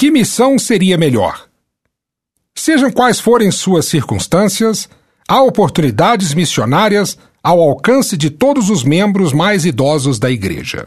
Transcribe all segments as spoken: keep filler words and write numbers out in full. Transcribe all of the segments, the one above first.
Que missão seria melhor? Sejam quais forem suas circunstâncias, há oportunidades missionárias ao alcance de todos os membros mais idosos da Igreja.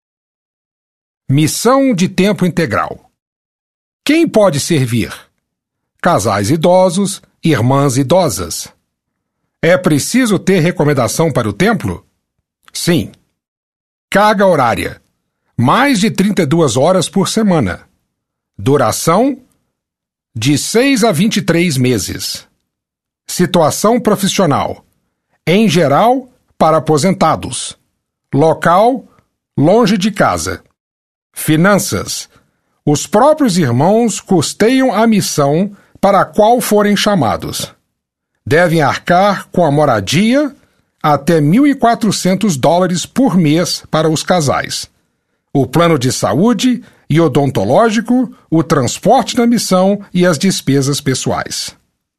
Missão de tempo integral. Quem pode servir? Casais idosos, irmãs idosas. É preciso ter recomendação para o templo? Sim. Carga horária. Mais de trinta e duas horas por semana. Duração: de seis a vinte e três meses. Situação profissional: em geral, para aposentados. Local: longe de casa. Finanças: os próprios irmãos custeiam a missão para a qual forem chamados. Devem arcar com a moradia até mil e quatrocentos dólares por mês para os casais. O plano de saúde e odontológico, o transporte na missão e as despesas pessoais.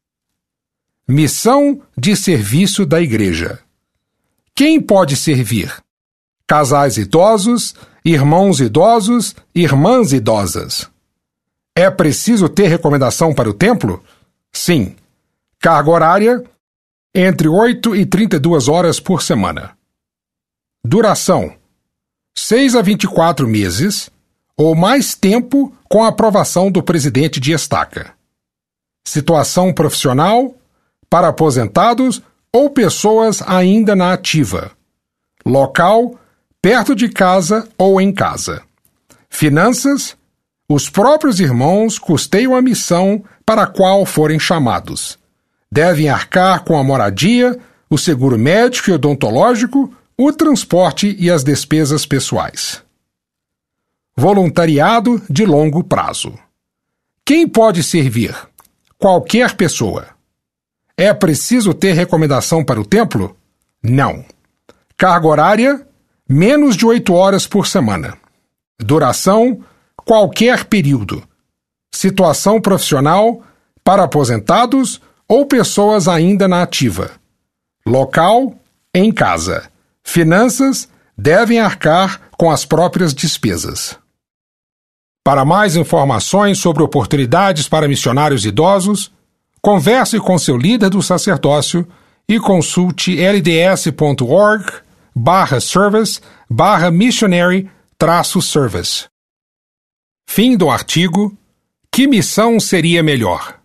Missão de serviço da Igreja. Quem pode servir? Casais idosos, irmãos idosos, irmãs idosas. É preciso ter recomendação para o templo? Sim. Carga horária: entre oito e trinta e duas horas por semana. Duração: seis a vinte e quatro meses, ou mais tempo com a aprovação do presidente de estaca. Situação profissional: para aposentados ou pessoas ainda na ativa. Local: perto de casa ou em casa. Finanças: os próprios irmãos custeiam a missão para a qual forem chamados. Devem arcar com a moradia, o seguro médico e odontológico, o transporte e as despesas pessoais. Voluntariado de longo prazo. Quem pode servir? Qualquer pessoa. É preciso ter recomendação para o templo? Não. Carga horária: menos de oito horas por semana. Duração: qualquer período. Situação profissional: para aposentados ou pessoas ainda na ativa. Local: em casa. Finanças: devem arcar com as próprias despesas. Para mais informações sobre oportunidades para missionários idosos, converse com seu líder do sacerdócio e consulte lds.org barra service barra missionary traço service. Fim do artigo: Que missão seria melhor?